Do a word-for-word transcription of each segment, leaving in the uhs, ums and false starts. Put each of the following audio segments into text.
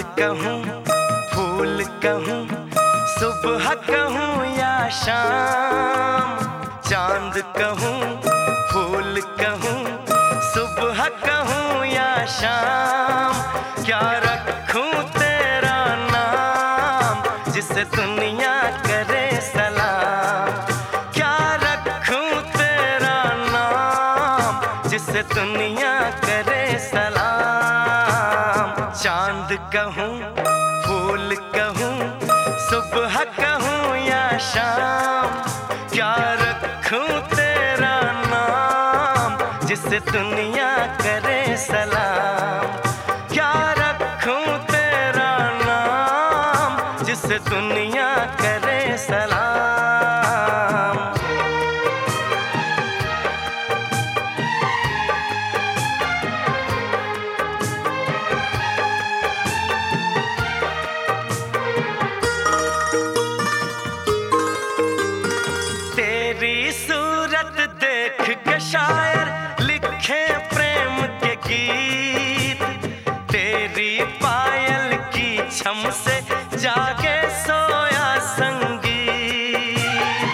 कहूँ फूल कहूँ, सुबह कहूँ या शाम। चांद कहूँ फूल कहूँ, सुबह कहूँ या शाम। क्या रखूँ तेरा नाम जिसे दुनिया करे सलाम। क्या रखूँ तेरा नाम जिसे दुनिया करे सलाम। चांद कहूँ फूल कहूँ, सुबह कहूँ या शाम। क्या रखूँ तेरा नाम जिसे दुनिया करे सलाम। क्या रखूँ तेरा नाम जिसे दुनिया करे सलाम। तेरी सूरत देख के शायर लिखे प्रेम के गीत। तेरी पायल की छम से जागे सोया संगीत।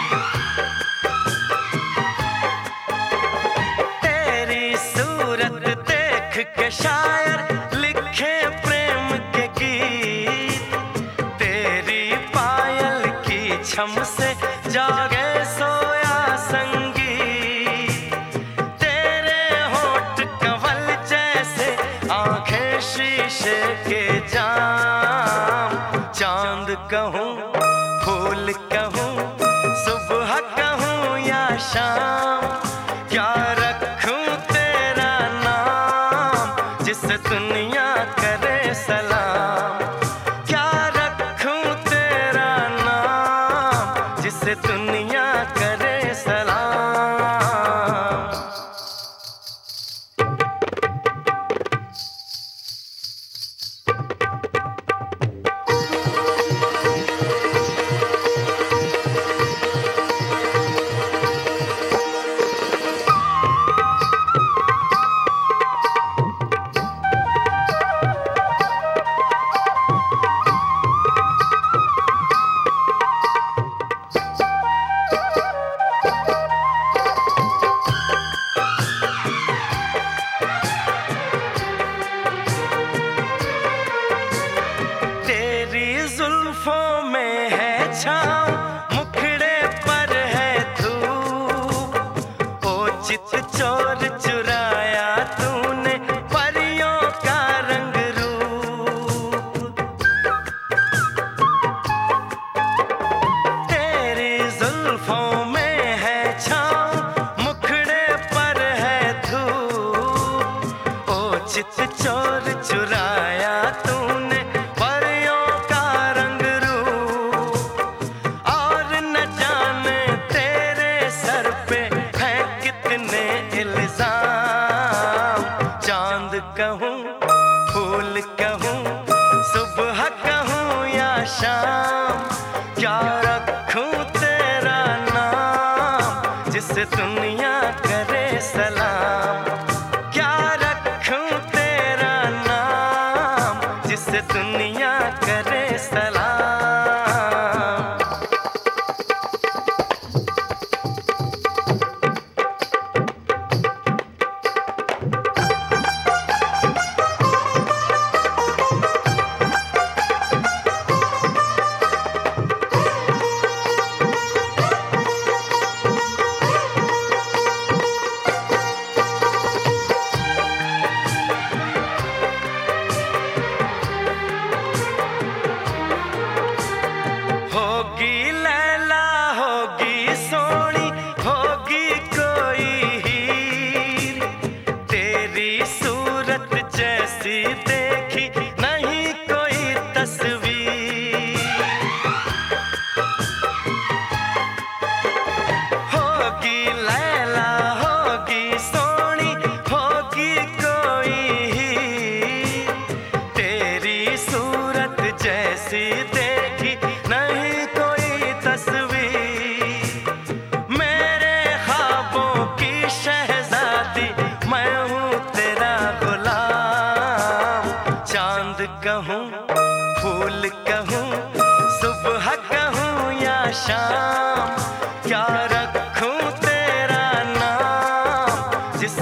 तेरी सूरत देख के शायर लिखे प्रेम के गीत। तेरी पायल की छम से जागे सोया संगीत। तेरे होठ कंवल जैसे आंखें शीशे के जाम। चांद कहूँ फूल कहूँ, सुबह कहूँ या शाम। क्या रखूँ तेरा नाम जिसे दुनिया करे सलाम। क्या रखूँ तेरा नाम जिसे दुनिया करे सलाम। जुल्फों में है छाँव, मुखड़े पर है धूप। ओ चित चोर चुराया तूने परियों का रंग रूप। तेरी जुल्फों में है छाँव, मुखड़े पर है धूप। ओ चित चोर चुराया तूने कहूँ फूल कहूँ, सुबह कहूँ या शाम। क्या रखूँ तेरा नाम जिसे दुनिया करे सलाम। क्या रखूँ तेरा नाम जिसे दुनिया करे सलाम।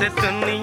दुनिया